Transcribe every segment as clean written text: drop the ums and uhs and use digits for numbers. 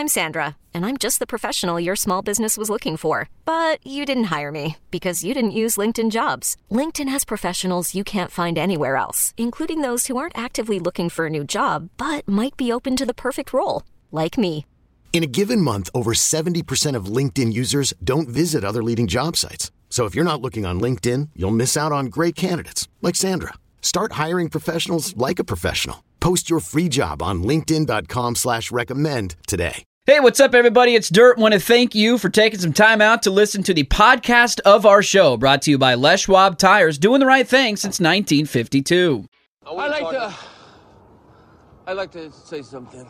I'm Sandra, and I'm just the professional your small business was looking for. But you didn't hire me because you didn't use LinkedIn Jobs. LinkedIn has professionals you can't find anywhere else, including those who aren't actively looking for a new job, but might be open to the perfect role, like me. In a given month, over 70% of LinkedIn users don't visit other leading job sites. So if you're not looking on LinkedIn, you'll miss out on great candidates like Sandra. Start hiring professionals like a professional. Post your free job on linkedin.com/recommend today. Hey, what's up, everybody? It's Dirt. Want to thank you for taking some time out to listen to the podcast of our show, brought to you by Les Schwab Tires, doing the right thing since 1952. I'd like to say something.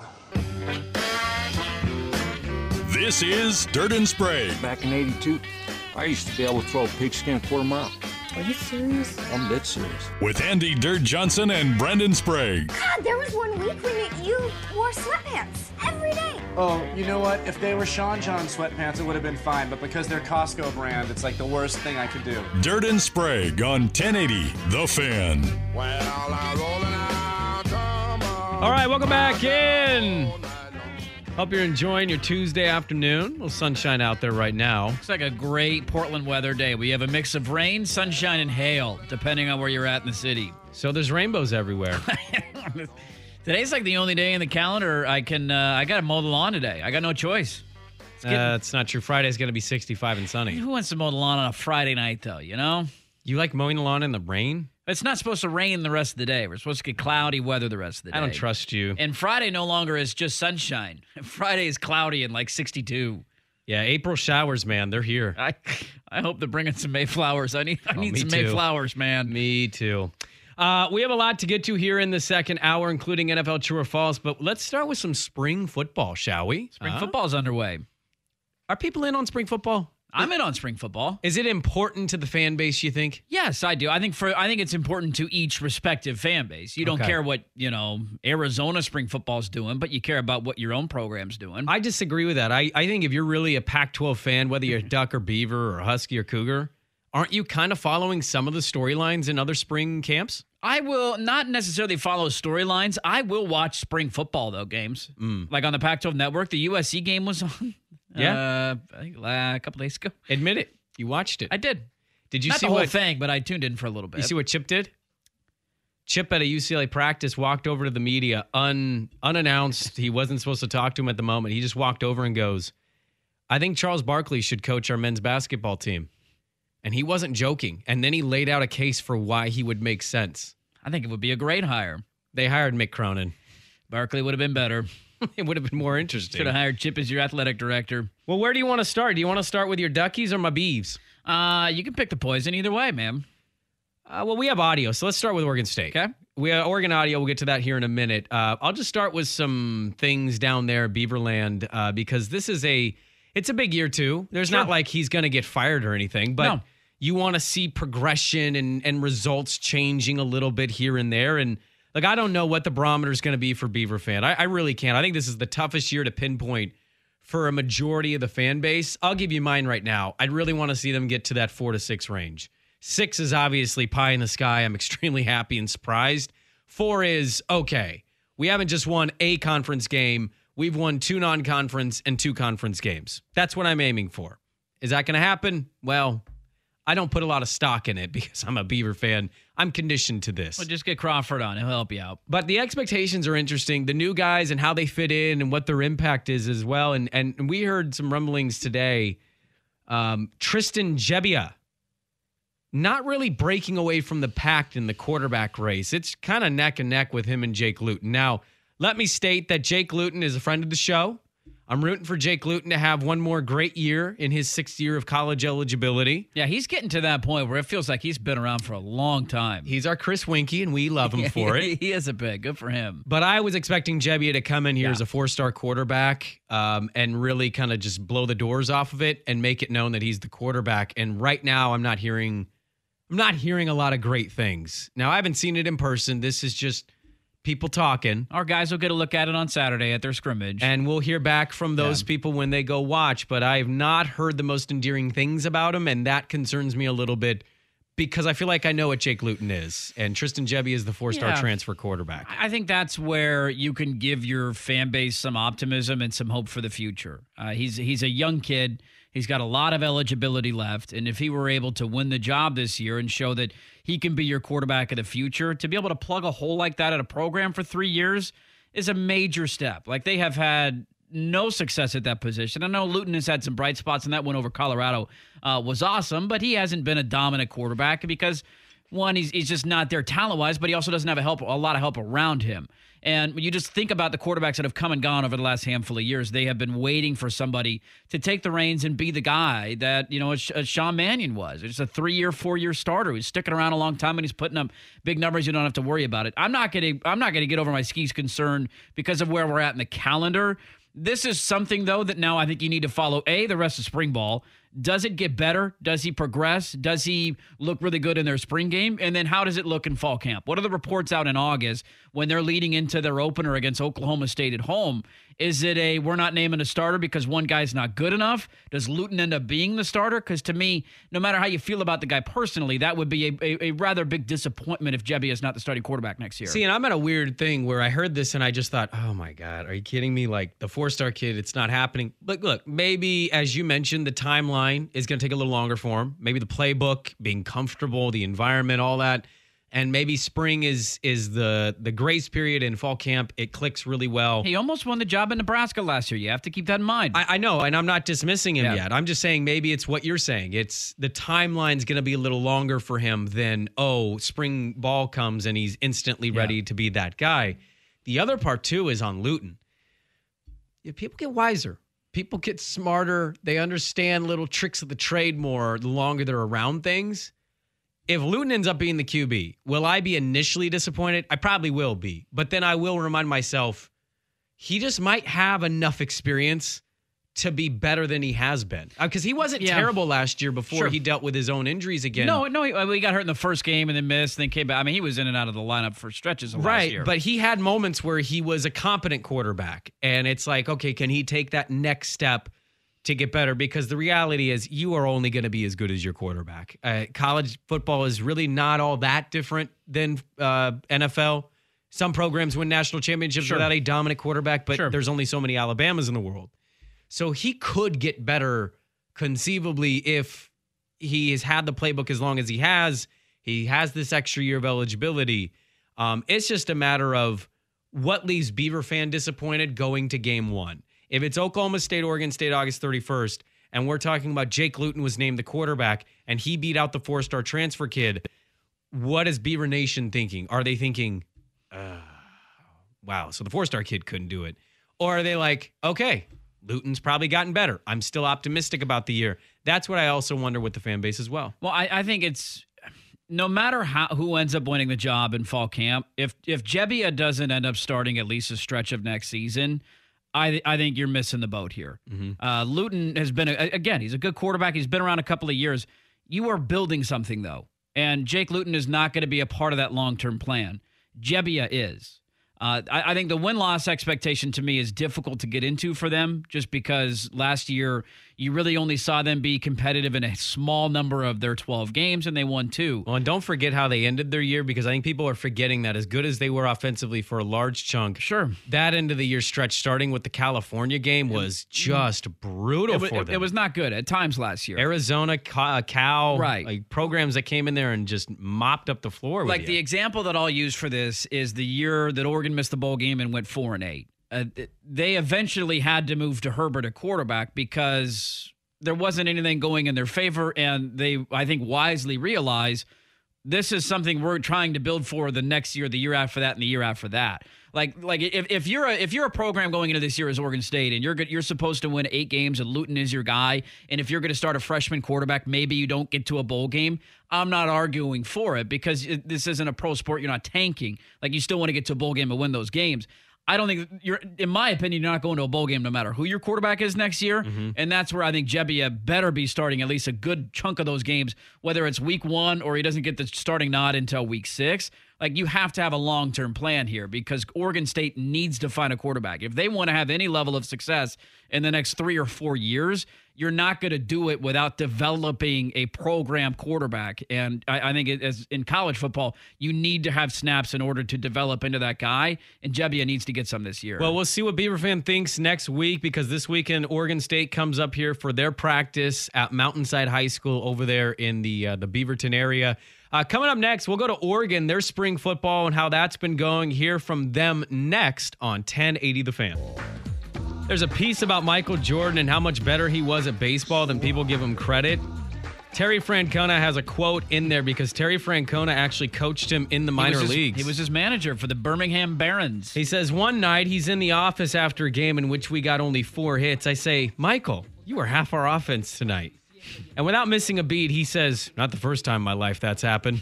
This is Dirt and Sprague. Back in 82, I used to be able to throw a pigskin a quarter mile. Are you serious? I'm dead serious. With Andy Dirt Johnson and Brendan Sprague. God, there was 1 week when you wore sweatpants every day. Oh, you know what? If they were Sean John sweatpants, it would have been fine. But because they're Costco brand, it's like the worst thing I could do. Dirt and Sprague on 1080 The Fan. All right, welcome back in. Hope you're enjoying your Tuesday afternoon. A little sunshine out there right now. Looks like a great Portland weather day. We have a mix of rain, sunshine, and hail, depending on where you're at in the city. So there's rainbows everywhere. Today's like the only day in the calendar I got to mow the lawn today. I got no choice. It's not true. Friday's going to be 65 and sunny. Who wants to mow the lawn on a Friday night, though, you know? You like mowing the lawn in the rain? It's not supposed to rain the rest of the day. We're supposed to get cloudy weather the rest of the day. I don't trust you. And Friday no longer is just sunshine. Friday is cloudy and like 62. Yeah, April showers, man. They're here. I hope they're bringing some Mayflowers. I need some Mayflowers, man. Me too. We have a lot to get to here in the second hour, including NFL True or False. But let's start with some spring football, shall we? Spring football's underway. Are people in on spring football? I'm in on spring football. Is it important to the fan base, you think? Yes, I do. I think it's important to each respective fan base. You don't care what, Arizona spring football's doing, but you care about what your own program's doing. I disagree with that. I think if you're really a Pac-12 fan, whether you're Duck or Beaver or Husky or Cougar, aren't you kind of following some of the storylines in other spring camps? I will not necessarily follow storylines. I will watch spring football, though, games. Like on the Pac-12 Network, the USC game was on. Yeah, I think a couple days ago. Admit it, you watched it. I did. Did you Not see the whole what thing? But I tuned in for a little bit. You see what Chip did? Chip at a UCLA practice walked over to the media unannounced. He wasn't supposed to talk to him at the moment. He just walked over and goes, "I think Charles Barkley should coach our men's basketball team." And he wasn't joking. And then he laid out a case for why he would make sense. I think it would be a great hire. They hired Mick Cronin. Barkley would have been better. It would have been more interesting. Should have hired Chip as your athletic director. Well, where do you want to start? Do you want to start with your Duckies or my Beavs? You can pick the poison either way, man. Well, we have audio, so let's start with Oregon State. Okay. We have Oregon audio. We'll get to that here in a minute. I'll just start with some things down there, Beaverland, because this is it's a big year, too. There's not like he's going to get fired or anything, but you want to see progression and results changing a little bit here and there, and like, I don't know what the barometer is going to be for Beaver fan. I really can't. I think this is the toughest year to pinpoint for a majority of the fan base. I'll give you mine right now. I'd really want to see them get to that 4 to 6 range. 6 is obviously pie in the sky. I'm extremely happy and surprised. 4 is, okay, we haven't just won a conference game. We've won 2 non-conference and 2 conference games. That's what I'm aiming for. Is that going to happen? Well, I don't put a lot of stock in it because I'm a Beaver fan. I'm conditioned to this. Well, just get Crawford on. He'll help you out. But the expectations are interesting. The new guys and how they fit in and what their impact is as well. And we heard some rumblings today. Tristan Gebbia not really breaking away from the pack in the quarterback race. It's kind of neck and neck with him and Jake Luton. Now, let me state that Jake Luton is a friend of the show. I'm rooting for Jake Luton to have one more great year in his 6th year of college eligibility. Yeah, he's getting to that point where it feels like he's been around for a long time. He's our Chris Winkie, and we love him for it. He is a big. Good for him. But I was expecting Gebbia to come in here as a 4-star quarterback and really kind of just blow the doors off of it and make it known that he's the quarterback. And right now, I'm not hearing a lot of great things. Now, I haven't seen it in person. This is just people talking. Our guys will get a look at it on Saturday at their scrimmage. And we'll hear back from those people when they go watch. But I have not heard the most endearing things about him, and that concerns me a little bit because I feel like I know what Jake Luton is, and Tristan Gebbia is the 4-star transfer quarterback. I think that's where you can give your fan base some optimism and some hope for the future. He's a young kid. He's got a lot of eligibility left, and if he were able to win the job this year and show that he can be your quarterback of the future, to be able to plug a hole like that at a program for 3 years is a major step. Like, they have had no success at that position. I know Luton has had some bright spots, and that win over Colorado was awesome, but he hasn't been a dominant quarterback because, one, he's just not there talent-wise, but he also doesn't have a lot of help around him. And when you just think about the quarterbacks that have come and gone over the last handful of years, they have been waiting for somebody to take the reins and be the guy that, Sean Mannion was. It's a 3-year, 4-year starter who's sticking around a long time, and he's putting up big numbers. You don't have to worry about it. I'm not going to get over my skis concern because of where we're at in the calendar. This is something, though, that now I think you need to follow, the rest of spring ball. Does it get better? Does he progress? Does he look really good in their spring game? And then how does it look in fall camp? What are the reports out in August when they're leading into their opener against Oklahoma State at home? Is it we're not naming a starter because one guy's not good enough? Does Luton end up being the starter? Because to me, no matter how you feel about the guy personally, that would be a rather big disappointment if Gebbia is not the starting quarterback next year. See, and I'm at a weird thing where I heard this and I just thought, oh my God, are you kidding me? Like, the 4-star kid, it's not happening. But look, maybe, as you mentioned, the timeline is going to take a little longer for him. Maybe the playbook, being comfortable, the environment, all that. And maybe spring is the grace period, and fall camp, it clicks really well. He almost won the job in Nebraska last year. You have to keep that in mind. I know, and I'm not dismissing him yet. I'm just saying maybe it's what you're saying. It's the timeline's going to be a little longer for him than, spring ball comes and he's instantly ready to be that guy. The other part, too, is on Luton. People get wiser. People get smarter. They understand little tricks of the trade more the longer they're around things. If Luton ends up being the QB, will I be initially disappointed? I probably will be. But then I will remind myself, he just might have enough experience to be better than he has been. Because he wasn't terrible last year before he dealt with his own injuries again. No, he got hurt in the first game and then missed, and then came back. I mean, he was in and out of the lineup for stretches of last year. Right, but he had moments where he was a competent quarterback. And it's like, okay, can he take that next step to get better? Because the reality is you are only going to be as good as your quarterback. College football is really not all that different than NFL. Some programs win national championships without a dominant quarterback, but there's only so many Alabamas in the world. So he could get better conceivably if he has had the playbook as long as he has. He has this extra year of eligibility. It's just a matter of what leaves Beaver fan disappointed going to game one. If it's Oklahoma State, Oregon State, August 31st, and we're talking about Jake Luton was named the quarterback and he beat out the 4-star transfer kid, what is Beaver Nation thinking? Are they thinking, wow, so the 4-star kid couldn't do it? Or are they like, okay, Luton's probably gotten better. I'm still optimistic about the year. That's what I also wonder with the fan base as well. Well, I think it's no matter who ends up winning the job in fall camp, if Gebbia doesn't end up starting at least a stretch of next season, I think you're missing the boat here. Mm-hmm. Luton has been, again, he's a good quarterback. He's been around a couple of years. You are building something, though, and Jake Luton is not going to be a part of that long-term plan. Gebbia is. I think the win-loss expectation to me is difficult to get into for them just because last year you really only saw them be competitive in a small number of their 12 games, and they won 2. Well, and don't forget how they ended their year because I think people are forgetting that as good as they were offensively for a large chunk, that end of the year stretch starting with the California game was just brutal for them. It was not good at times last year. Arizona, Cal, like programs that came in there and just mopped up the floor with you. The example that I'll use for this is the year that Oregon missed the bowl game and went 4-8. They eventually had to move to Herbert at quarterback because there wasn't anything going in their favor, and they, I think, wisely realized this is something we're trying to build for the next year, the year after that, and the year after that. Like if you're a program going into this year as Oregon State and you're supposed to win 8 games and Luton is your guy, and if you're going to start a freshman quarterback, maybe you don't get to a bowl game. I'm not arguing for it because this isn't a pro sport. You're not tanking. Like, you still want to get to a bowl game and win those games. I don't think in my opinion, you're not going to a bowl game no matter who your quarterback is next year. Mm-hmm. And that's where I think Gebbia better be starting at least a good chunk of those games, whether it's week 1 or he doesn't get the starting nod until week 6. Like, you have to have a long-term plan here because Oregon State needs to find a quarterback. If they want to have any level of success in the next 3 or 4 years, you're not going to do it without developing a program quarterback. And I think as in college football, you need to have snaps in order to develop into that guy. And Gebbia needs to get some this year. Well, we'll see what Beaver fan thinks next week, because this weekend Oregon State comes up here for their practice at Mountainside High School over there in the Beaverton area. Coming up next, we'll go to Oregon, their spring football, and how that's been going. Hear from them next on 1080 The Fan. There's a piece about Michael Jordan and how much better he was at baseball than people give him credit. Terry Francona has a quote in there because Terry Francona actually coached him in the minor leagues. He was his manager for the Birmingham Barons. He says, one night he's in the office after a game in which we got only 4 hits. I say, Michael, you were half our offense tonight. And without missing a beat, he says, not the first time in my life that's happened.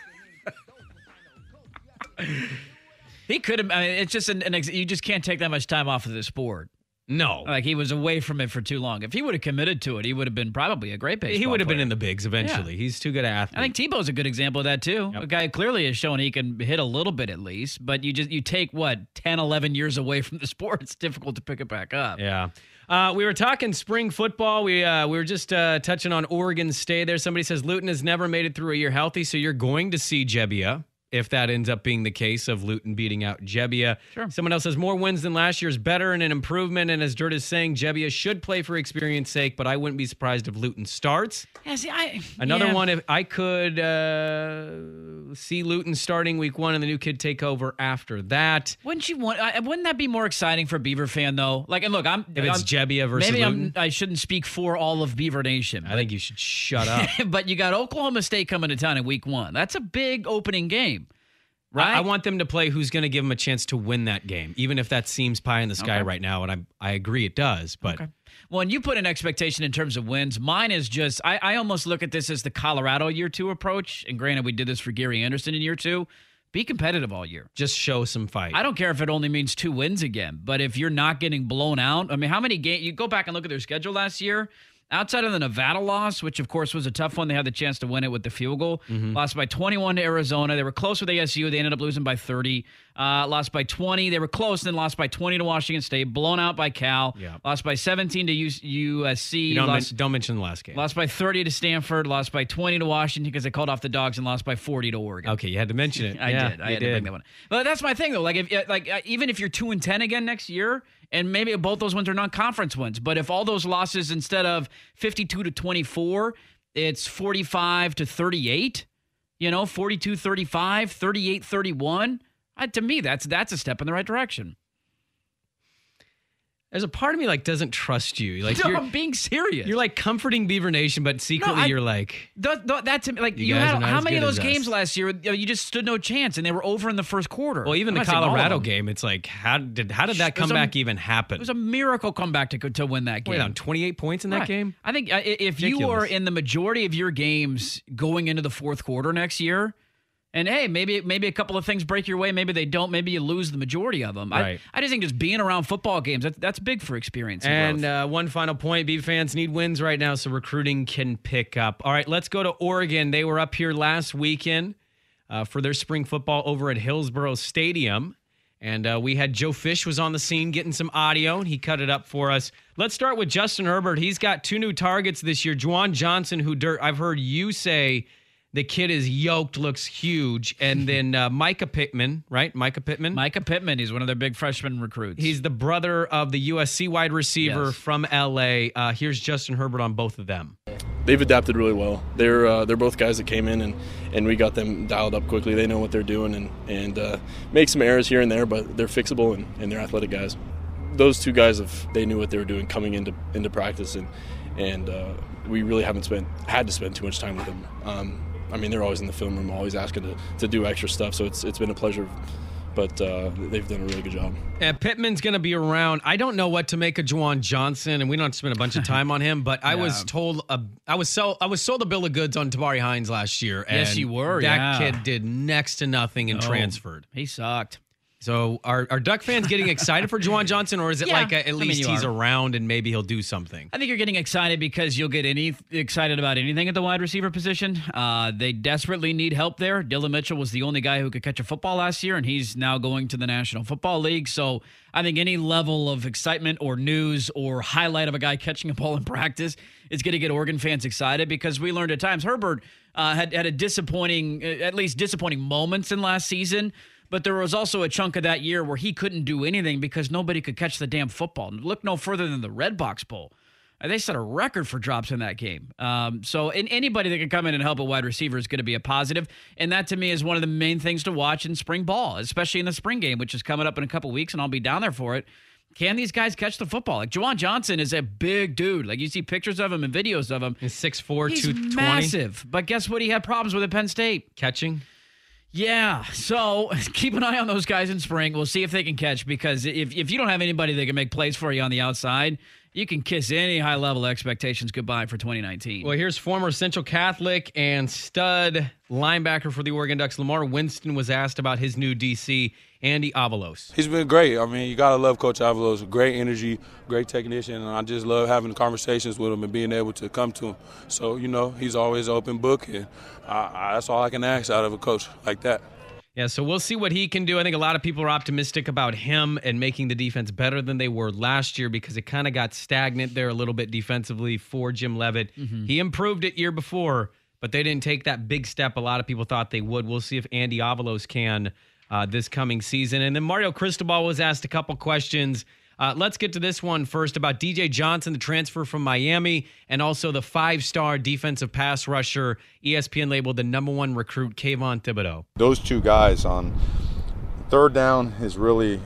He could have, I mean, it's just you just can't take that much time off of the sport. No. Like, he was away from it for too long. If he would have committed to it, he would have been probably a great baseball He would have player. been in the bigs eventually. Yeah. He's too good an athlete. I think Tebow's a good example of that, too. Yep. A guy clearly has shown he can hit a little bit at least, but you take, 10, 11 years away from the sport, it's difficult to pick it back up. Yeah. We were talking spring football. We were just touching on Oregon State there. Somebody says Luton has never made it through a year healthy, so you're going to see Gebbia, if that ends up being the case of Luton beating out Gebbia. Sure. Someone else says more wins than last year is better and an improvement. And as Dirt is saying, Gebbia should play for experience sake, but I wouldn't be surprised if Luton starts. Yeah, see, Another one, if I could see Luton starting week 1 and the new kid take over after that. Wouldn't that be more exciting for Beaver fan, though? Like, and look, if it's Gebbia versus maybe Luton. I shouldn't speak for all of Beaver Nation. I think you should shut up. But you got Oklahoma State coming to town in week 1. That's a big opening game. Right? I want them to play who's going to give them a chance to win that game, even if that seems pie in the sky right now, and I agree it does. But Well, and you put an expectation in terms of wins. Mine is just, I almost look at this as the Colorado year 2 approach, and granted, we did this for Gary Anderson in year 2. Be competitive all year. Just show some fight. I don't care if it only means 2 wins again, but if you're not getting blown out, I mean, how many games, you go back and look at their schedule last year, outside of the Nevada loss, which, of course, was a tough one. They had the chance to win it with the field goal. Lost by 21 to Arizona. They were close with ASU. They ended up losing by 30. Lost by 20. They were close, then lost by 20 to Washington State. Blown out by Cal. Yeah. Lost by 17 to USC. Don't mention the last game. Lost by 30 to Stanford. Lost by 20 to Washington because they called off the Dogs, and lost by 40 to Oregon. Okay, you had to mention it. I did. I had to bring that one. But that's my thing, though. Like, even if you're 2-10 again next year, and maybe both those ones are non-conference wins, but if all those losses, instead of 52 to 24, it's 45 to 38, 42-35, 38-31, to me, that's a step in the right direction. There's a part of me doesn't trust you. I'm being serious. You're comforting Beaver Nation, but secretly you're like, that's you had how many of those games last year? You just stood no chance, and they were over in the first quarter. Well, even the Colorado game, it's like, how did that comeback even happen? It was a miracle comeback to win that game. Wait, on 28 points in that game? I think if you are in the majority of your games going into the fourth quarter next year. And hey, maybe a couple of things break your way. Maybe they don't. Maybe you lose the majority of them. Right. I just think just being around football games, that's big for experience. And one final point, Beaver fans need wins right now so recruiting can pick up. All right, let's go to Oregon. They were up here last weekend for their spring football over at Hillsborough Stadium. And we had Joe Fish was on the scene getting some audio, and he cut it up for us. Let's start with Justin Herbert. He's got 2 new targets this year. Juwan Johnson, who I've heard you say the kid is yoked, looks huge. And then Micah Pittman, right? Micah Pittman, he's one of their big freshman recruits. He's the brother of the USC wide receiver from L.A. Here's Justin Herbert on both of them. They've adapted really well. They're both guys that came in and we got them dialed up quickly. They know what they're doing and make some errors here and there, but they're fixable and they're athletic guys. Those 2 guys, they knew what they were doing coming into practice, and we really had to spend too much time with them. They're always in the film room, always asking to do extra stuff, so it's been a pleasure. But they've done a really good job. Yeah, Pittman's going to be around. I don't know what to make of Juwan Johnson, and we don't have to spend a bunch of time on him. But I was told I was sold a bill of goods on Tabari Hines last year. And yes, you were. That kid did next to nothing and transferred. He sucked. So are Duck fans getting excited for Juwan Johnson, or is it at least he's around and maybe he'll do something? I think you're getting excited because you'll get excited about anything at the wide receiver position. They desperately need help there. Dillon Mitchell was the only guy who could catch a football last year, and he's now going to the National Football League. So I think any level of excitement or news or highlight of a guy catching a ball in practice is going to get Oregon fans excited, because we learned at times Herbert had a disappointing moments in last season. But there was also a chunk of that year where he couldn't do anything because nobody could catch the damn football. Look no further than the Red Box Bowl. They set a record for drops in that game. So anybody that can come in and help a wide receiver is going to be a positive. And that, to me, is one of the main things to watch in spring ball, especially in the spring game, which is coming up in a couple weeks, and I'll be down there for it. Can these guys catch the football? Like, Juwan Johnson is a big dude. Like, you see pictures of him and videos of him. He's 6'4", 220. He's massive. But guess what? He had problems with at Penn State. Catching? Yeah, so keep an eye on those guys in spring. We'll see if they can catch, because if you don't have anybody that can make plays for you on the outside, you can kiss any high-level expectations goodbye for 2019. Well, here's former Central Catholic and stud linebacker for the Oregon Ducks, Lamar Winston, was asked about his new DC, Andy Avalos. He's been great. I mean, you got to love Coach Avalos. Great energy, great technician, and I just love having conversations with him and being able to come to him. So, he's always open book, and that's all I can ask out of a coach like that. Yeah, so we'll see what he can do. I think a lot of people are optimistic about him and making the defense better than they were last year, because it kind of got stagnant there a little bit defensively for Jim Leavitt. Mm-hmm. He improved it year before, but they didn't take that big step a lot of people thought they would. We'll see if Andy Avalos can this coming season. And then Mario Cristobal was asked a couple questions. Let's get to this one first about DJ Johnson, the transfer from Miami, and also the 5-star defensive pass rusher, ESPN labeled the #1 recruit, Kayvon Thibodeaux. Those two guys on third down has really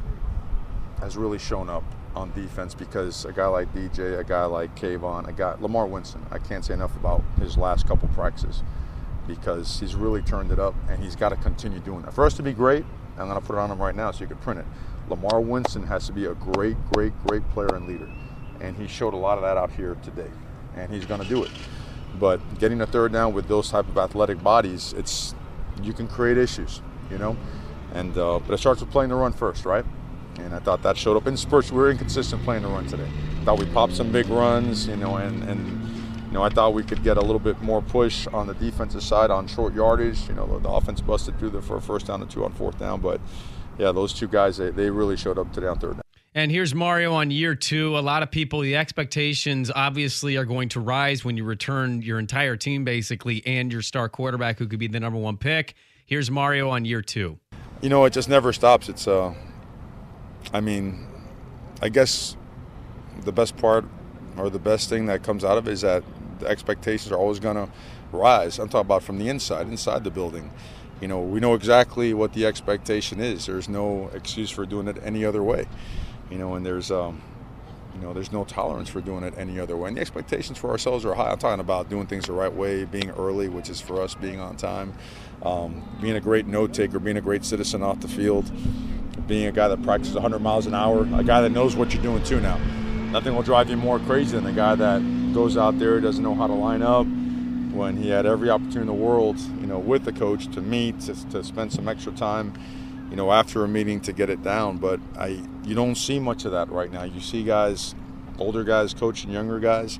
shown up on defense, because a guy like DJ, a guy like Kayvon, a guy Lamar Winston, I can't say enough about his last couple practices, because he's really turned it up, and he's got to continue doing that. For us to be great, I'm going to put it on him right now so you can print it. Lamar Winston has to be a great player and leader, and he showed a lot of that out here today, and he's going to do it. But getting a third down with those type of athletic bodies, you can create issues, and but it starts with playing the run first, right? And I thought that showed up in spurts. We were inconsistent playing the run today. I thought we popped some big runs, and I thought we could get a little bit more push on the defensive side on short yardage. The offense busted through for a first down and 2 on fourth down, but yeah, those two guys, they really showed up today on third down. And here's Mario on year 2. A lot of people, the expectations obviously are going to rise when you return your entire team basically and your star quarterback who could be the #1 pick. Here's Mario on year 2. It just never stops. It's, I guess the best part or the best thing that comes out of it is that the expectations are always going to rise. I'm talking about from the inside the building. We know exactly what the expectation is. There's no excuse for doing it any other way. And there's no tolerance for doing it any other way. And the expectations for ourselves are high. I'm talking about doing things the right way, being early, which is for us being on time, being a great note taker, being a great citizen off the field, being a guy that practices 100 miles an hour, a guy that knows what you're doing too now. Nothing will drive you more crazy than the guy that goes out there, doesn't know how to line up, when he had every opportunity in the world, with the coach to meet, to spend some extra time, after a meeting to get it down. But you don't see much of that right now. You see guys, older guys coaching younger guys.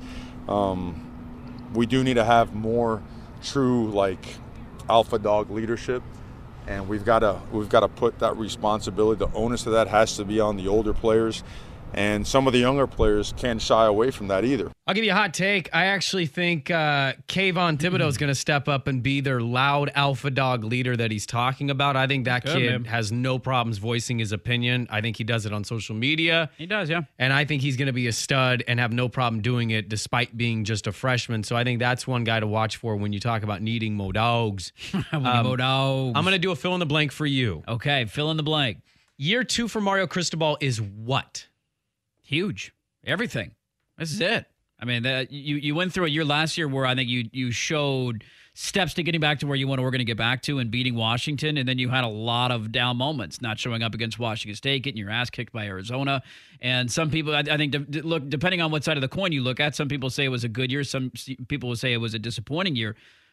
We do need to have more true, alpha dog leadership, and we've got to put that responsibility, the onus of that has to be on the older players. And some of the younger players can't shy away from that either. I'll give you a hot take. I actually think Kayvon Thibodeaux is going to step up and be their loud alpha dog leader that he's talking about. I think that kid has no problems voicing his opinion. I think he does it on social media. He does, yeah. And I think he's going to be a stud and have no problem doing it despite being just a freshman. So I think that's one guy to watch for when you talk about needing Mo Dogs. Mo Dogs. I'm going to do a fill in the blank for you. Okay, fill in the blank. Year 2 for Mario Cristobal is what? Huge. Everything. This is it. I mean, you went through a year last year where I think you showed steps to getting back to where you want Oregon to get back to and beating Washington, and then you had a lot of down moments, not showing up against Washington State, getting your ass kicked by Arizona. And some people, I think, look, depending on what side of the coin you look at, some people say it was a good year, some people will say it was a disappointing year.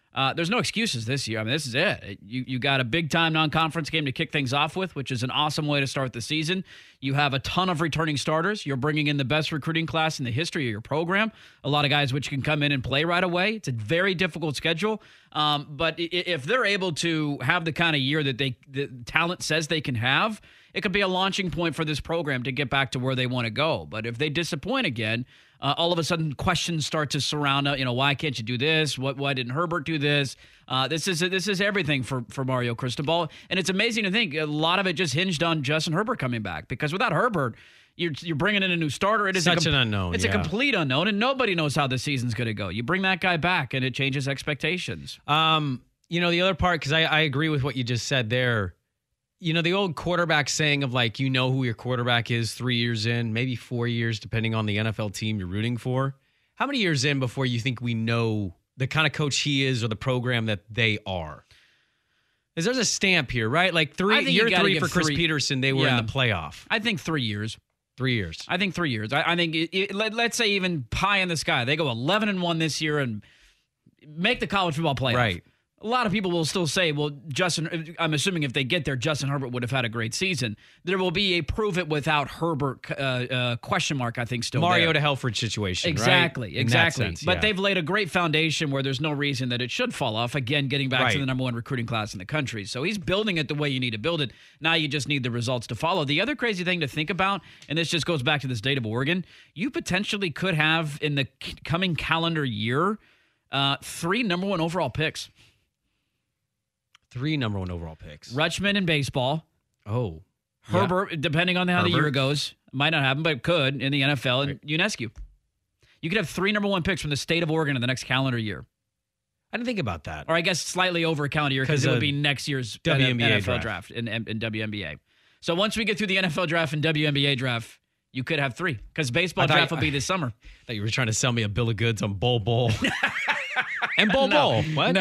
There's no excuses this year. I mean, this is it. You got a big-time non-conference game to kick things off with, which is an awesome way to start the season. You have a ton of returning starters. You're bringing in the best recruiting class in the history of your program. A lot of guys which can come in and play right away. It's a very difficult schedule. But if they're able to have the kind of year that the talent says they can have, it could be a launching point for this program to get back to where they want to go. But if they disappoint again, all of a sudden questions start to surround, why can't you do this? Why didn't Herbert do this? This is everything for Mario Cristobal. And it's amazing to think a lot of it just hinged on Justin Herbert coming back, because without Herbert, you're bringing in a new starter. It is such an unknown. It's a complete unknown, and nobody knows how the season's going to go. You bring that guy back, and it changes expectations. The other part, because I agree with what you just said there. The old quarterback saying of who your quarterback is 3 years in, maybe 4 years, depending on the NFL team you're rooting for. How many years in before you think we know the kind of coach he is or the program that they are? Because there's a stamp here, right? Like year three for Chris Peterson, they were in the playoff. I think 3 years. 3 years. I think 3 years. I think, let's say even pie in the sky. They go 11-1 this year and make the college football playoff. Right. A lot of people will still say, well, I'm assuming if they get there, Justin Herbert would have had a great season. There will be a prove it without Herbert question mark, I think, still Mario there. to Helfrich situation, exactly, right? Exactly. Sense, but they've laid a great foundation where there's no reason that it should fall off. Again, getting back to the number one recruiting class in the country. So he's building it the way you need to build it. Now you just need the results to follow. The other crazy thing to think about, and this just goes back to the state of Oregon, you potentially could have in the coming calendar year 3 number one overall picks. 3 number one overall picks. Rutschman in baseball. Oh. Herbert, depending on how the year goes. Might not happen, but could in the NFL. And UNESCO. You could have 3 number one picks from the state of Oregon in the next calendar year. I didn't think about that. Or I guess slightly over a calendar year, because it would be next year's WNBA NFL draft and WNBA. So once we get through the NFL draft and WNBA draft, you could have 3, because baseball draft will be this summer. I thought you were trying to sell me a bill of goods on Bowl. And Bowl. What?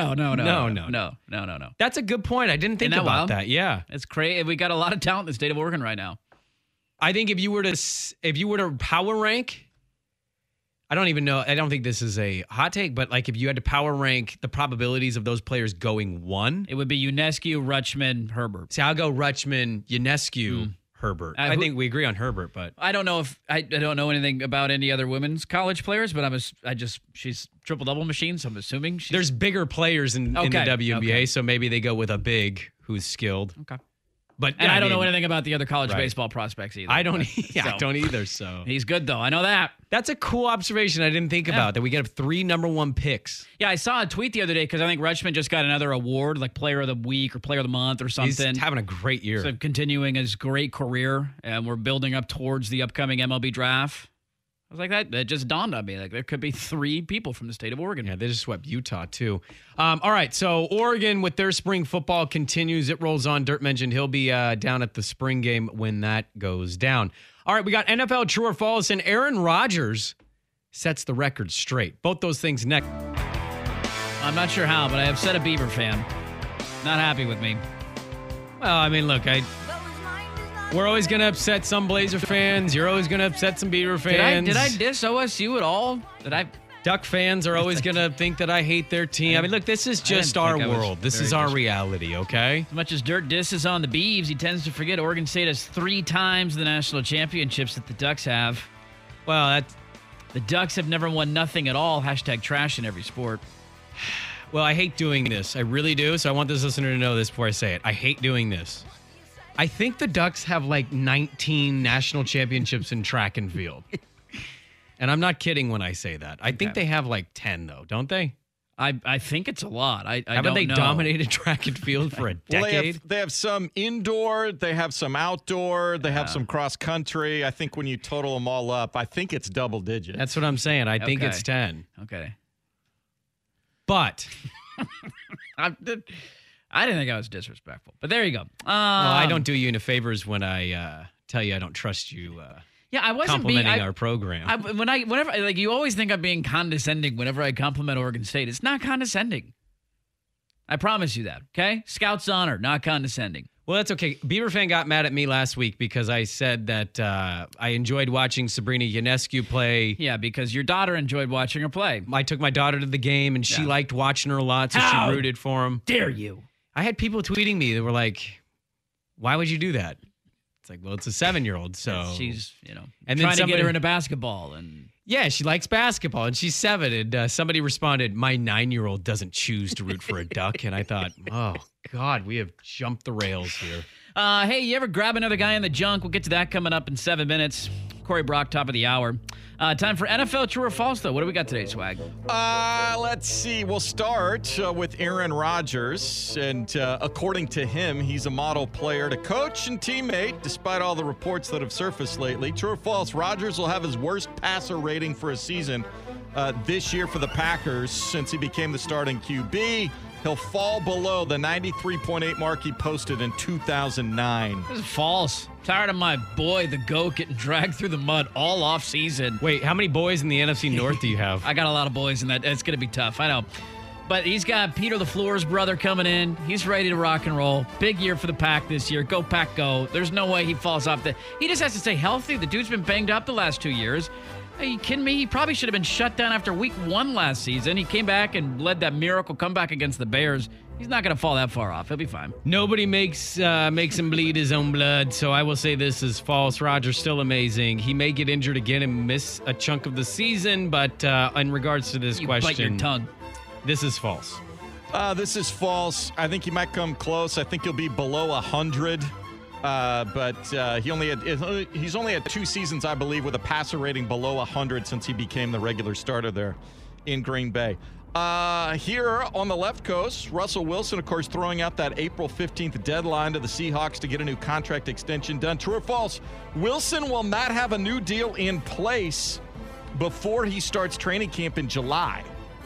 No. That's a good point. I didn't think about that. Yeah. It's crazy. We got a lot of talent in the state of Oregon right now. I think if you were to power rank, I don't even know. I don't think this is a hot take, but if you had to power rank the probabilities of those players going 1, it would be UNESCO, Rutschman, Herbert. See, I'll go Rutschman, UNESCO, Herbert. I think we agree on Herbert, but I don't know if I don't know anything about any other women's college players, but she's triple-double machine, so I'm assuming there's bigger players in the WNBA, so maybe they go with a big who's skilled. Okay. But I don't know anything about the other college baseball prospects either. I don't either, so. He's good, though. I know that. That's a cool observation I didn't think about, that we get 3 number one picks. Yeah, I saw a tweet the other day, because I think Rutschman just got another award, like Player of the Week or Player of the Month or something. He's having a great year. So continuing his great career, and we're building up towards the upcoming MLB draft. I was like, that just dawned on me. There could be 3 people from the state of Oregon. Yeah, they just swept Utah, too. All right, so Oregon with their spring football continues. It rolls on. Dirt mentioned he'll be down at the spring game when that goes down. All right, we got NFL True or False, and Aaron Rodgers sets the record straight. Both those things next. I'm not sure how, but I upset a Beaver fan. Not happy with me. Well, I mean, look, we're always going to upset some Blazer fans. You're always going to upset some Beaver fans. Did I diss OSU at all? Duck fans are always going to think that I hate their team. I mean, look, this is just our world. This is our reality, okay? As much as Dirt disses on the Beavs, he tends to forget Oregon State has 3 times the national championships that the Ducks have. Well, the Ducks have never won nothing at all. # trash in every sport. Well, I hate doing this. I really do. So I want this listener to know this before I say it. I hate doing this. I think the Ducks have 19 national championships in track and field. And I'm not kidding when I say that. I think they have 10, though, don't they? I think it's a lot. Haven't they dominated track and field for a decade? Well, they have some indoor, they have some outdoor, they have some cross country. I think when you total them all up, I think it's double digits. That's what I'm saying. I think it's 10. Okay. But I didn't think I was disrespectful. But there you go. Well, I don't do you any favors when I tell you I don't trust you. Yeah, I wasn't complimenting our program. Whenever you always think I'm being condescending whenever I compliment Oregon State. It's not condescending. I promise you that. Okay, Scouts honor, not condescending. Well, that's okay. Beaver fan got mad at me last week because I said that I enjoyed watching Sabrina Ionescu play. Yeah, because your daughter enjoyed watching her play. I took my daughter to the game, and she liked watching her a lot, so she rooted for him. Dare you? I had people tweeting me that were like, why would you do that? It's like, well, it's a 7-year-old, so. She's, and trying to get her into basketball. And yeah, she likes basketball, and she's 7. And somebody responded, my 9-year-old doesn't choose to root for a Duck. And I thought, oh, God, we have jumped the rails here. Hey, you ever grab another guy in the junk? We'll get to that coming up in 7 minutes. Corey Brock, top of the hour. Time for NFL True or False, though. What do we got today, Swag? Let's see. We'll start with Aaron Rodgers. And according to him, he's a model player to coach and teammate, despite all the reports that have surfaced lately. True or false, Rodgers will have his worst passer rating for a season this year for the Packers since he became the starting QB. He'll fall below the 93.8 mark he posted in 2009. This is false. Tired of my boy, the GOAT, getting dragged through the mud all off season. Wait, how many boys in the NFC North do you have? I got a lot of boys in that. It's going to be tough. I know. But he's got Peter LaFleur's brother coming in. He's ready to rock and roll. Big year for the Pack this year. Go Pack, go. There's no way he falls off. He just has to stay healthy. The dude's been banged up the last 2 years. Are you kidding me? He probably should have been shut down after week 1 last season. He came back and led that miracle comeback against the Bears. He's not going to fall that far off. He'll be fine. Nobody makes him bleed his own blood, so I will say this is false. Rodgers still amazing. He may get injured again and miss a chunk of the season, but in regards to this question, bite your tongue. This is false. This is false. I think he might come close. I think he'll be below 100. But he's only had 2 seasons, I believe, with a passer rating below 100 since he became the regular starter there in Green Bay. Here on the left coast, Russell Wilson, of course, throwing out that April 15th deadline to the Seahawks to get a new contract extension done. True or false? Wilson will not have a new deal in place before he starts training camp in July.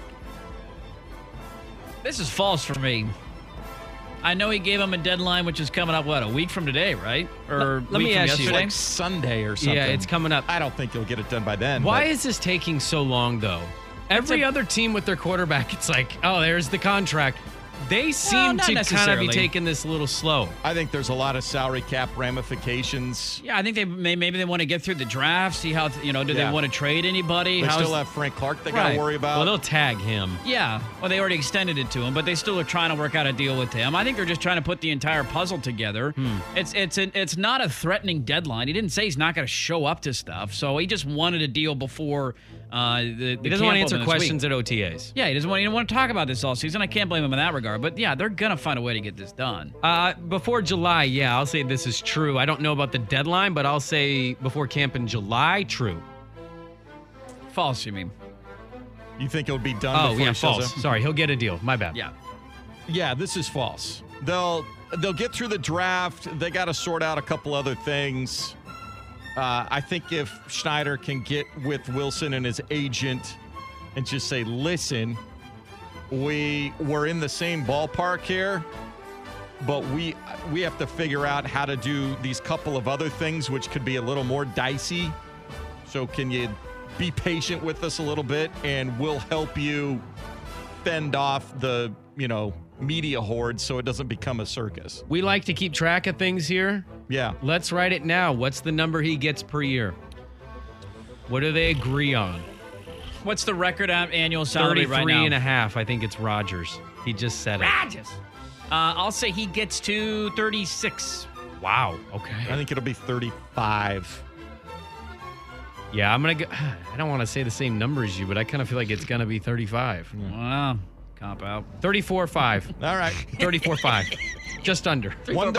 This is false for me. I know he gave him a deadline, which is coming up, a week from today, right? Or let me ask you, like Sunday or something. Yeah, it's coming up. I don't think he'll get it done by then. Why is this taking so long, though? Every other team with their quarterback, it's like, oh, there's the contract. They seem to kind of be taking this a little slow. I think there's a lot of salary cap ramifications. Yeah, I think maybe they want to get through the draft, see how, do they want to trade anybody? They still have Frank Clark they got to worry about. Well, they'll tag him. Yeah, well, they already extended it to him, but they still are trying to work out a deal with him. I think they're just trying to put the entire puzzle together. It's not a threatening deadline. He didn't say he's not going to show up to stuff, so he just wanted a deal before the He doesn't want to answer questions at OTAs. Yeah, he doesn't want to talk about this all season. I can't blame him in that regard. But yeah, they're going to find a way to get this done. Before July, yeah, I'll say this is true. I don't know about the deadline, but I'll say before camp in July, true. False, you mean? You think it'll be done before he false. shows up? Sorry, he'll get a deal. My bad. Yeah, this is false. They'll get through the draft. They got to sort out a couple other things. I think if Schneider can get with Wilson and his agent and just say, listen, we're in the same ballpark here, but we have to figure out how to do these couple of other things, which could be a little more dicey. So can you be patient with us a little bit, and we'll help you fend off the, media horde so it doesn't become a circus. We like to keep track of things here. Yeah. Let's write it now. What's the number he gets per year? What do they agree on? What's the record annual salary right now? 33.5. I think it's Rodgers. He just said it. Rodgers. I'll say he gets to 36. Wow. Okay. I think it'll be 35. Yeah, I'm going to go. I don't want to say the same number as you, but I kind of feel like it's going to be 35. Wow. Cop out. 34.5. All right. 34.5. Just under. $1.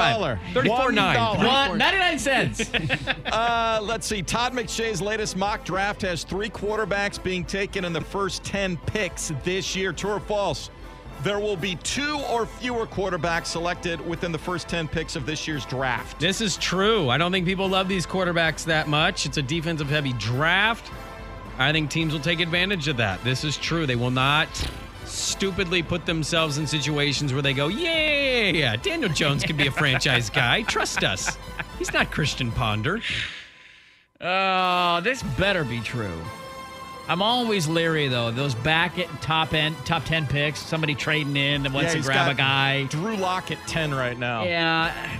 34.9. 99 cents. Let's see. Todd McShay's latest mock draft has 3 quarterbacks being taken in the first 10 picks this year. True or false? There will be 2 or fewer quarterbacks selected within the first 10 picks of this year's draft. This is true. I don't think people love these quarterbacks that much. It's a defensive-heavy draft. I think teams will take advantage of that. This is true. They will not stupidly put themselves in situations where they go, yeah, Daniel Jones could be a franchise guy. Trust us. He's not Christian Ponder. Oh, this better be true. I'm always leery, though. Those back at top 10 picks, somebody trading in that wants to grab a guy. Drew Lock at 10 right now. Yeah.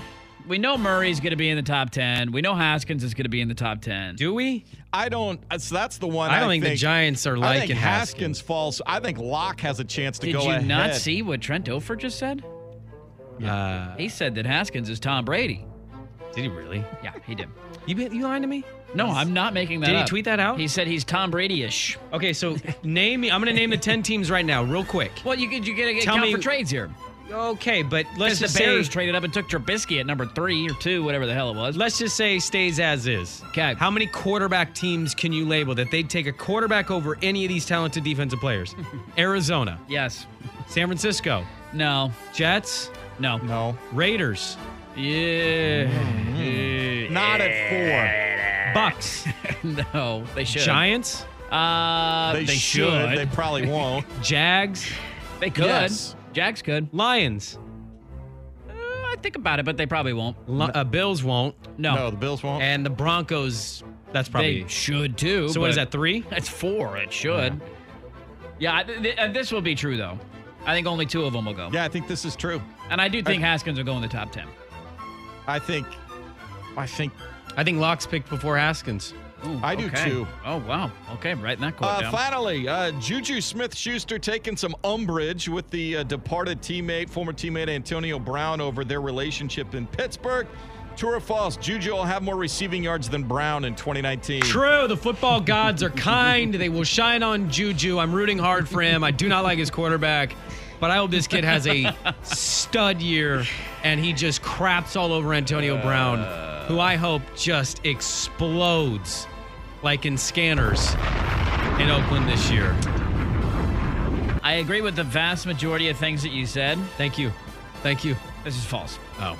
We know Murray's going to be in the top 10. We know Haskins is going to be in the top 10. Do we? I don't. So that's the one. I don't think the Giants are I liking think Haskins. falls. I think Locke has a chance to go ahead. Did you not see what Trent Dilfer just said? He said that Haskins is Tom Brady. Did he really? Yeah, he did. You lying to me? No, I'm not making that up. Did he tweet that out? He said he's Tom Brady-ish. Okay, so name me. I'm going to name the 10 teams right now, real quick. Well, you got to get count for trades here. Okay, but let's just the say Bears traded up and took Trubisky at number 3 or 2, whatever the hell it was. Let's just say stays as is. Okay. How many quarterback teams can you label that they'd take a quarterback over any of these talented defensive players? Arizona. Yes. San Francisco. No. Jets. No. No. Raiders. Yeah. Not at 4. Bucks. No, they should. Giants. They should. They probably won't. Jags. They could. Yes. Jags could. Lions. I think about it, but they probably won't. Bills won't. No, the Bills won't. And the Broncos, that's probably... They should, too. So what is that, 3? That's 4. It should. Yeah, this will be true, though. I think only 2 of them will go. Yeah, I think this is true. And I do think Haskins will go in the top 10. I think Locke's picked before Haskins. Ooh, I do too. Oh, wow. Okay, writing that quote down. Finally, Juju Smith-Schuster taking some umbrage with the departed former teammate Antonio Brown over their relationship in Pittsburgh. True or false, Juju will have more receiving yards than Brown in 2019. True. The football gods are kind. They will shine on Juju. I'm rooting hard for him. I do not like his quarterback, but I hope this kid has a stud year and he just craps all over Antonio Brown, who I hope just explodes like in Scanners in Oakland this year. I agree with the vast majority of things that you said. Thank you. This is false. Oh.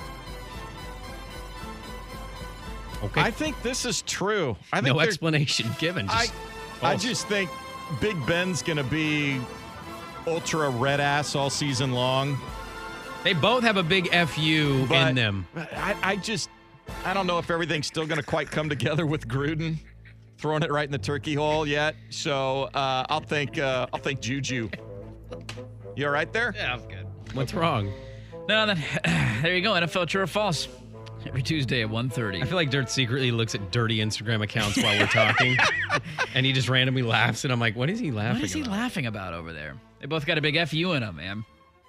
Okay. I think this is true. I think no explanation given. I just think Big Ben's going to be ultra red ass all season long. They both have a big FU in them. I don't know if everything's still going to quite come together with Gruden throwing it right in the turkey hole yet. So I'll think Juju. You all right there? Yeah, I'm good. What's wrong? No, then there you go. NFL True or False. Every Tuesday at 1:30. I feel like Dirt secretly looks at dirty Instagram accounts while we're talking. And he just randomly laughs. And I'm like, what is he laughing about? What is he laughing about over there? They both got a big FU in them, man.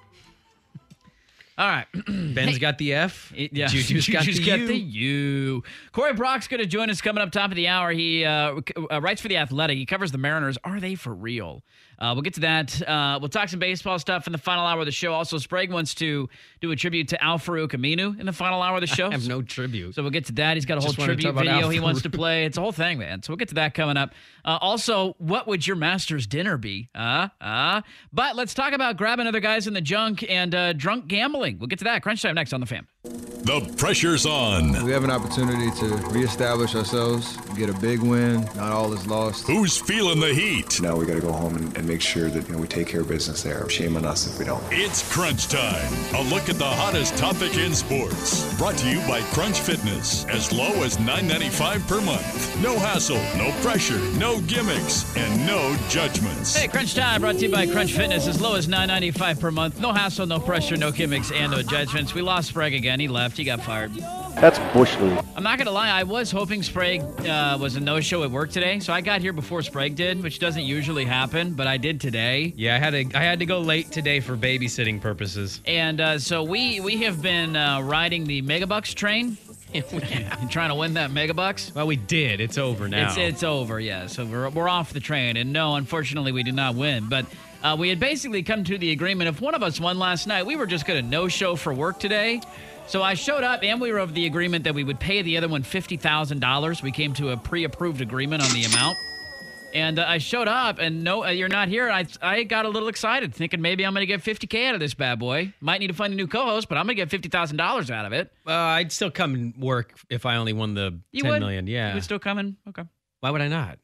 All right. Ben's got the F. Yeah. Juju's got the U. Corey Brock's going to join us coming up top of the hour. He writes for The Athletic. He covers the Mariners. Are they for real? We'll get to that. We'll talk some baseball stuff in the final hour of the show. Also, Sprague wants to do a tribute to Al Farouk Aminu in the final hour of the show. I have no tribute. So we'll get to that. He's got a whole tribute video he wants to play. It's a whole thing, man. So we'll get to that coming up. Also, what would your master's dinner be? But let's talk about grabbing other guys in the junk and drunk gambling. We'll get to that. Crunch Time next on The Fan. The pressure's on. We have an opportunity to reestablish ourselves, get a big win. Not all is lost. Who's feeling the heat? Now we got to go home and make sure that we take care of business there. Shame on us if we don't. It's Crunch Time. A look at the hottest topic in sports. Brought to you by Crunch Fitness. As low as $9.95 per month. No hassle, no pressure, no gimmicks, and no judgments. Hey, Crunch Time brought to you by Crunch Fitness. As low as $9.95 per month. No hassle, no pressure, no gimmicks, and no judgments. We lost Sprague again. He left. He got fired. That's Bush League. I'm not going to lie. I was hoping Sprague was a no-show at work today. So I got here before Sprague did, which doesn't usually happen, but I did today. Yeah, I had to go late today for babysitting purposes. And so we have been riding the Megabucks train. And trying to win that Megabucks. Well, we did. It's over now. It's over, yeah. So we're off the train. And no, unfortunately, we did not win. But we had basically come to the agreement, if one of us won last night, we were just going to no-show for work today. So I showed up, and we were of the agreement that we would pay the other one $50,000. We came to a pre-approved agreement on the amount. And I showed up, and no, you're not here. I got a little excited, thinking maybe I'm going to get $50K out of this bad boy. Might need to find a new co-host, but I'm going to get $50,000 out of it. I'd still come and work if I only won the $10 million. Yeah, you would still come in. Okay. Why would I not?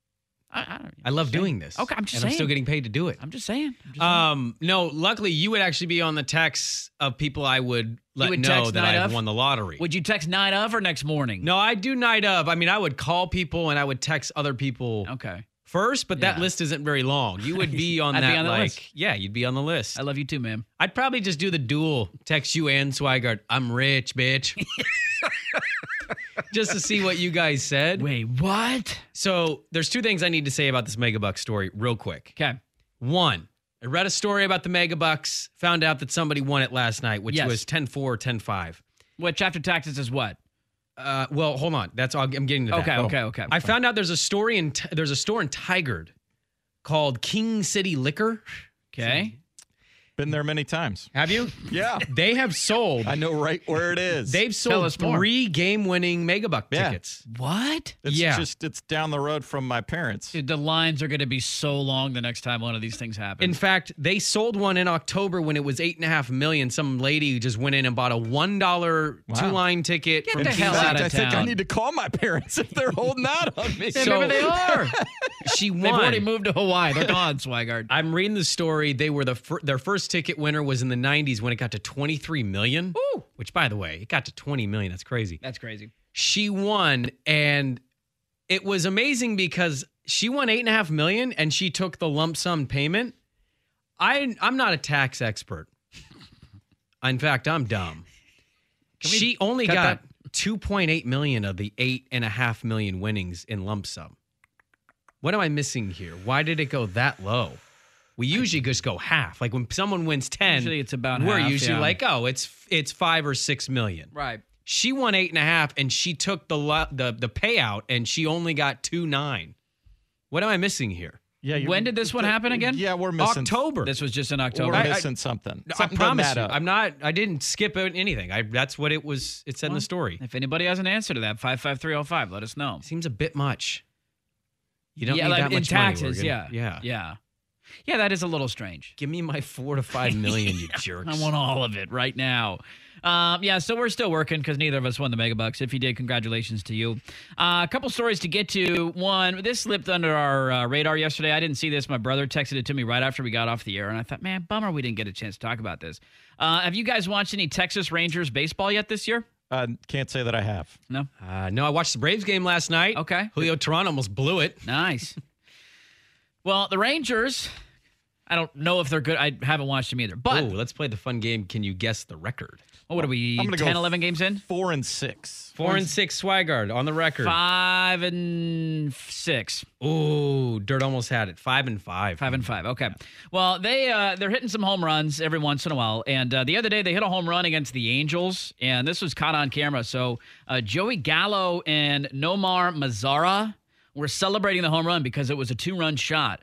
I love doing this. Okay, I'm just saying. I'm still getting paid to do it. I'm just saying. No, luckily you would actually be on the texts of people I would let know that I've won the lottery. Would you text night of or next morning? No, I do night of. I mean, I would call people and I would text other people. Okay. first, but that list isn't very long. You would be on I'd that be on the list. Yeah, you'd be on the list. I love you too, man. I'd probably just do the dual, text you and Swigart, I'm rich, bitch. Just to see what you guys said. Wait, what? So there's two things I need to say about this Megabucks story real quick. Okay. One, I read a story about the Megabucks, found out that somebody won it last night, which was 10-4 or 10-5. Which after taxes is what? Well, hold on. That's all. I'm getting to that. Okay. I found out there's a store in Tigard called King City Liquor. Okay. Been there many times. Have you? Yeah. They have sold. I know right where it is. They've sold 3 game-winning Megabuck tickets. What? It's down the road from my parents. Dude, the lines are going to be so long the next time one of these things happens. In fact, they sold one in October when it was $8.5 million. Some lady just went in and bought a $1 2-line ticket. Get the hell out of I think I town. need to call my parents if they're holding out on me. Maybe they are. She won. They've already moved to Hawaii. They're gone, Swigart. I'm reading the story. They were their first ticket winner was in the 90s when it got to 23 million. Ooh. Which, by the way, it got to 20 million. That's crazy. That's crazy. She won, and it was amazing because she won $8.5 million, and she took the lump sum payment. I'm not a tax expert. In fact, I'm dumb. She only got $2.8 million of the $8.5 million winnings in lump sum. What am I missing here? Why did it go that low? We usually just go half. Like when someone wins 10, Usually it's about we're half, usually yeah. like, oh, it's 5 or 6 million. Right. She won 8.5, and she took the payout, and she only got 2.9. What am I missing here? Yeah. When did this one happen again? Yeah, we're missing October. This was just in October. We're missing something. I Something promise doesn't you, add up. I'm not. I didn't skip out anything. That's what it was. It said in the story. If anybody has an answer to that, 55305, let us know. Seems a bit much. You don't need like that in much taxes, money, yeah. Yeah, that is a little strange. Give me my 4 to 5 million, you jerks. I want all of it right now. So we're still working because neither of us won the Megabucks. If you did, congratulations to you. A couple stories to get to. One, this slipped under our radar yesterday. I didn't see this. My brother texted it to me right after we got off the air, and I thought, man, bummer we didn't get a chance to talk about this. Have you guys watched any Texas Rangers baseball yet this year? Can't say that I have. No? No, I watched the Braves game last night. Okay. Julio Teheran almost blew it. Nice. Well, the Rangers, I don't know if they're good. I haven't watched them either. But let's play the fun game. Can you guess the record? What are we, 10, 11 games in? 4-6. 4-6 Swigard on the record. 5-6. Ooh, Dirt almost had it. 5-5. 5-5. Okay. Well, they're hitting some home runs every once in a while. And the other day they hit a home run against the Angels, and this was caught on camera. So Joey Gallo and Nomar Mazara were celebrating the home run because it was a 2-run shot.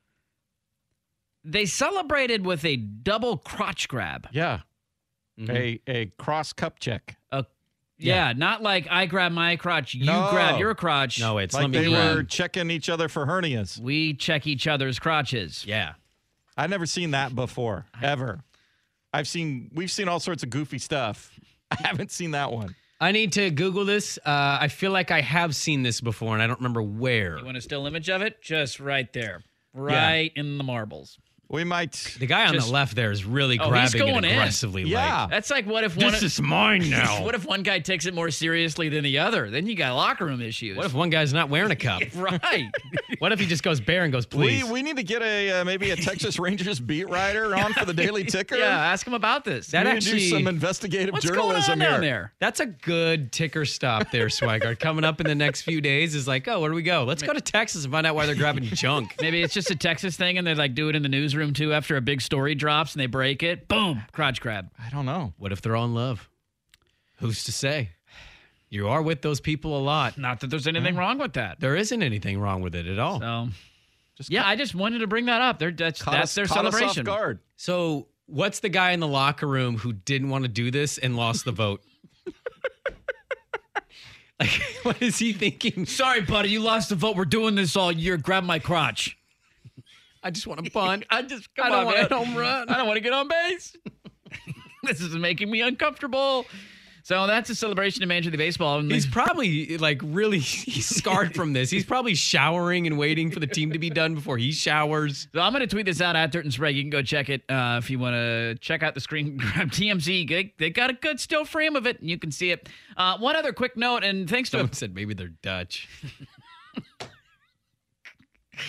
They celebrated with a double crotch grab. Yeah. Mm-hmm. A cross cup check. Yeah, not like I grab my crotch, you grab your crotch. No, it's like they were checking each other for hernias. We check each other's crotches. Yeah. I've never seen that before, ever. We've seen all sorts of goofy stuff. I haven't seen that one. I need to Google this. I feel like I have seen this before, and I don't remember where. You want a still image of it? Just right there. Right in the marbles. We might. The guy on the left there is really grabbing it aggressively. Yeah. That's like what if this is mine now. What if one guy takes it more seriously than the other? Then you got locker room issues. What if one guy's not wearing a cup? Right. What if he just goes bare and goes, please? We need to get maybe a Texas Rangers beat writer on for the Daily Ticker. Yeah, ask him about this. That we actually do some investigative what's journalism going on down here. there? That's a good ticker stop there, Swigart. Coming up in the next few days is like, where do we go? Let's go to Texas and find out why they're grabbing junk. Maybe it's just a Texas thing, and they like do it in the newsroom too after a big story drops, and they break it. Boom, crotch grab. I don't know. What if they're all in love? Who's to say? You are with those people a lot. Not that there's anything wrong with that. There isn't anything wrong with it at all. So, I just wanted to bring that up. That's their celebration. Us off guard. So, what's the guy in the locker room who didn't want to do this and lost the vote? Like, what is he thinking? Sorry, buddy, you lost the vote. We're doing this all year. Grab my crotch. I just want to bunt. I don't want to home run. I don't want to get on base. This is making me uncomfortable. So that's a celebration of Major League Baseball. He's probably he's scarred from this. He's probably showering and waiting for the team to be done before he showers. So I'm going to tweet this out at Dirt and Sprague. You can go check it if you want to check out the screen grab TMZ. They got a good still frame of it, and you can see it. One other quick note, and thanks Someone said maybe they're Dutch.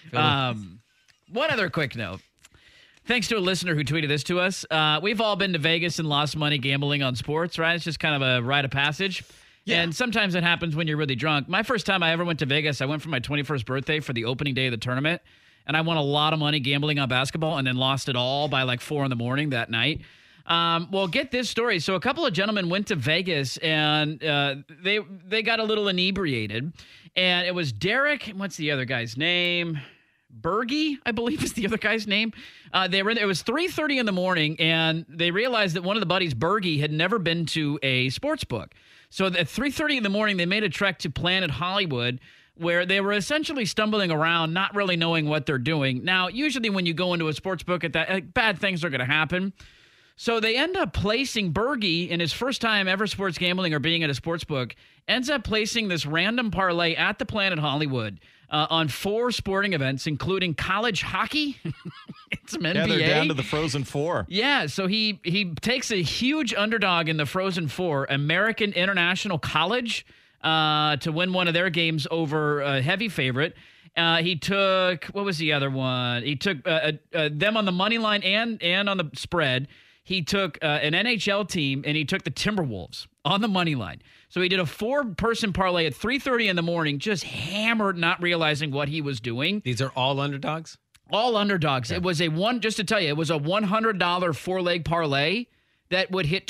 One other quick note. Thanks to a listener who tweeted this to us. We've all been to Vegas and lost money gambling on sports, right? It's just kind of a rite of passage. Yeah. And sometimes it happens when you're really drunk. My first time I ever went to Vegas, I went for my 21st birthday for the opening day of the tournament. And I won a lot of money gambling on basketball and then lost it all by like 4 a.m. that night. Well, get this story. So a couple of gentlemen went to Vegas and they got a little inebriated. And it was Derek, what's the other guy's name? Berge, I believe is the other guy's name. It was 3:30 in the morning, and they realized that one of the buddies, Berge, had never been to a sports book. So at 3:30 in the morning, they made a trek to Planet Hollywood, where they were essentially stumbling around, not really knowing what they're doing. Now, usually when you go into a sports book, bad things are going to happen. So they end up placing Berge in his first time ever sports gambling or being at a sports book, ends up placing this random parlay at the Planet Hollywood on 4 sporting events, including college hockey. It's some NBA. Yeah, they're down to the Frozen Four. Yeah, so he takes a huge underdog in the Frozen Four, American International College, to win one of their games over a heavy favorite. He took, what was the other one? He took them on the money line and on the spread. He took an NHL team, and he took the Timberwolves on the money line. So he did a 4-person parlay at 3:30 in the morning, just hammered, not realizing what he was doing. These are all underdogs? All underdogs. Yeah. It was just to tell you, it was a $100 4-leg parlay that would hit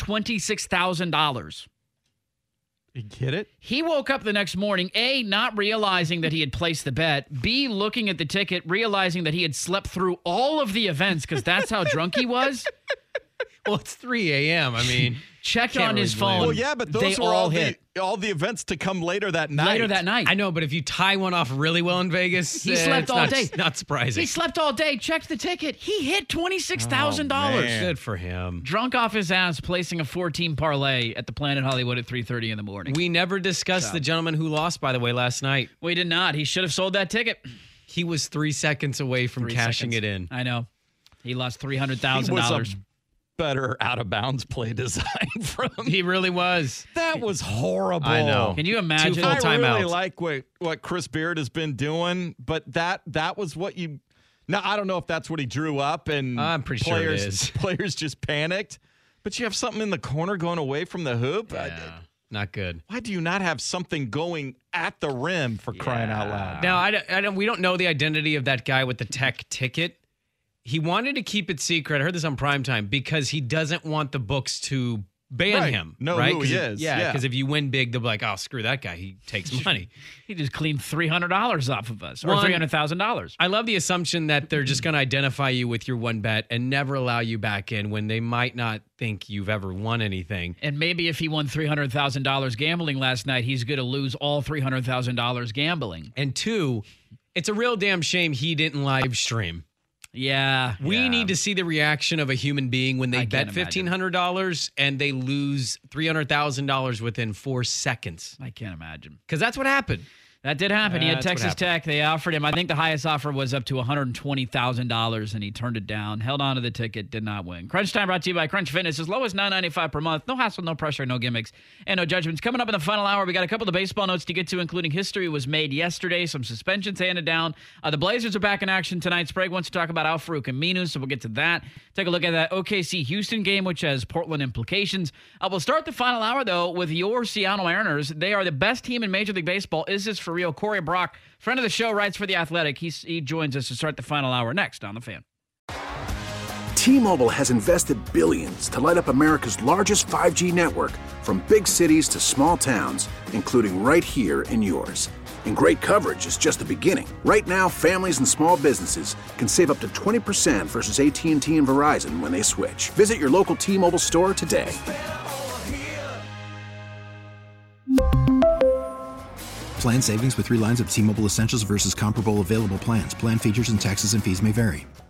$26,000. You get it? He woke up the next morning, A, not realizing that he had placed the bet, B, looking at the ticket, realizing that he had slept through all of the events because that's how drunk he was. Well, it's 3 a.m. I mean, checked on his phone. Well, yeah, but those were all the events to come later that night. Later that night. I know, but if you tie one off really well in Vegas, he slept all day. Not surprising. He slept all day, checked the ticket. He hit $26,000. Good for him. Drunk off his ass, placing a 4-team parlay at the Planet Hollywood at 3:30 in the morning. We never discussed the gentleman who lost, by the way, last night. We did not. He should have sold that ticket. He was 3 seconds away from cashing it in. I know. He lost $300,000. Better out of bounds play design from him. He really was. That was horrible. I know. Can you imagine? 2 full timeouts. I really like what Chris Beard has been doing, but that was what you. Now I don't know if that's what he drew up, and I'm pretty sure it is. Players just panicked. But you have something in the corner going away from the hoop. Yeah, not good. Why do you not have something going at the rim for crying out loud? Now we don't know the identity of that guy with the tech ticket. He wanted to keep it secret. I heard this on Primetime because he doesn't want the books to ban him. Know right? who he is. Yeah, because if you win big, they'll be like, oh, screw that guy. He takes money. He just cleaned $300 off of us, or $300,000. I love the assumption that they're just going to identify you with your one bet and never allow you back in when they might not think you've ever won anything. And maybe if he won $300,000 gambling last night, he's going to lose all $300,000 gambling. And 2, it's a real damn shame he didn't live stream. Yeah. We need to see the reaction of a human being when they bet $1,500 and they lose $300,000 within 4 seconds. I can't imagine. Because that's what happened. That did happen. He had Texas Tech. They offered him, I think the highest offer was up to $120,000, and he turned it down, held on to the ticket, did not win. Crunch Time brought to you by Crunch Fitness. As low as $9.95 per month. No hassle, no pressure, no gimmicks, and no judgments. Coming up in the final hour, we got a couple of baseball notes to get to, including history was made yesterday, some suspensions handed down. The Blazers are back in action tonight. Sprague wants to talk about Al-Farouq Aminu, so we'll get to that. Take a look at that OKC-Houston game, which has Portland implications. We'll start the final hour, though, with your Seattle Mariners. They are the best team in Major League Baseball. Is this for real? Corey Brock, friend of the show, writes for The Athletic. He joins us to start the final hour next on The Fan. T-Mobile has invested billions to light up America's largest 5G network, from big cities to small towns, including right here in yours. And great coverage is just the beginning. Right now, families and small businesses can save up to 20% versus AT&T and Verizon when they switch. Visit your local T-Mobile store today. Plan savings with 3 lines of T-Mobile Essentials versus comparable available plans. Plan features and taxes and fees may vary.